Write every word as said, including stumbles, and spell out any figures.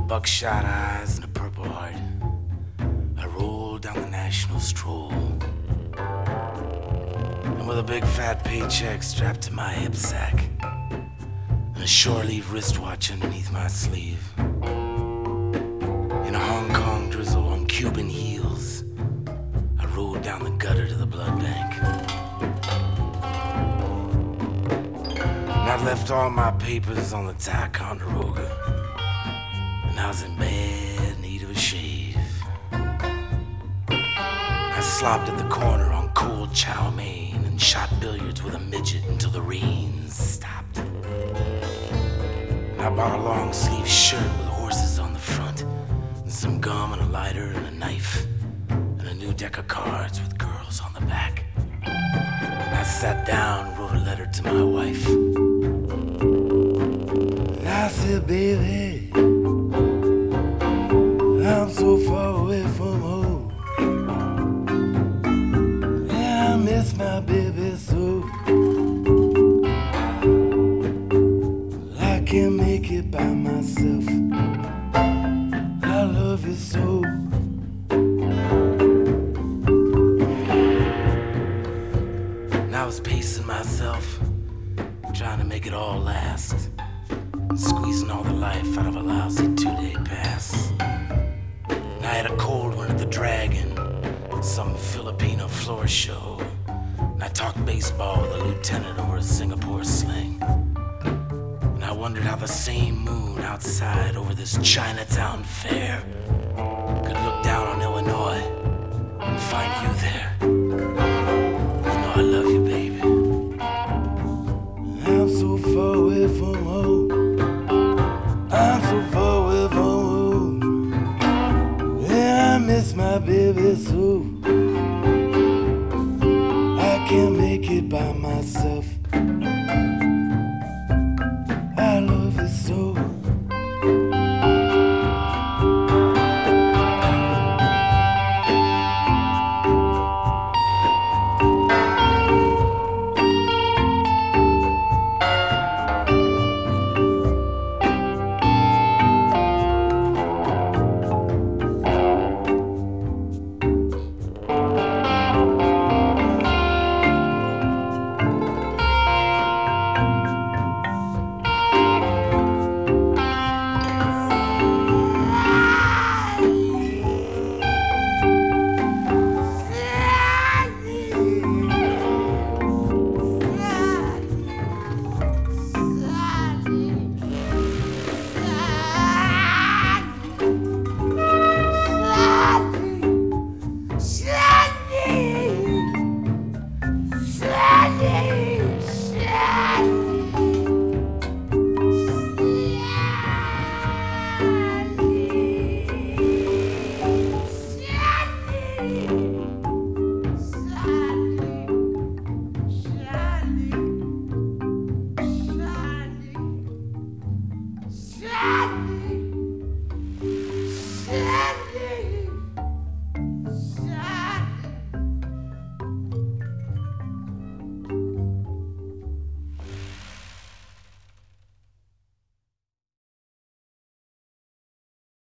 buckshot eyes and a purple heart, I rolled down the National Stroll. And with a big fat paycheck strapped to my hip sack and a shore-leave wristwatch underneath my sleeve, in a Hong Kong drizzle on Cuban heels, I rode down the gutter to the blood bank. And I'd left all my papers on the Ticonderoga, and I was in bad need of a shave. I slopped at the corner on cold chow mein and shot billiards with a midget until the rain stopped. And I bought a long sleeve shirt with horses on the front, and some gum and a lighter and a knife, and a new deck of cards with girls on the back. And I sat down and wrote a letter to my wife. I said, baby, I'm so far away from home. Yeah, I miss my baby so. I can't make it by myself. I love you so. And I was pacing myself, trying to make it all last, squeezing all the life out of a lousy two-day pass. And I had a cold one at the Dragon, some Filipino floor show. And I talked baseball with a lieutenant over a Singapore sling. And I wondered how the same moon outside over this Chinatown fair could look down on Illinois and find you there. You know I love you, baby. I'm so far away from home. I'm so far away from home. Yeah, I miss my baby so. I can't make it by myself. I love you so. Shut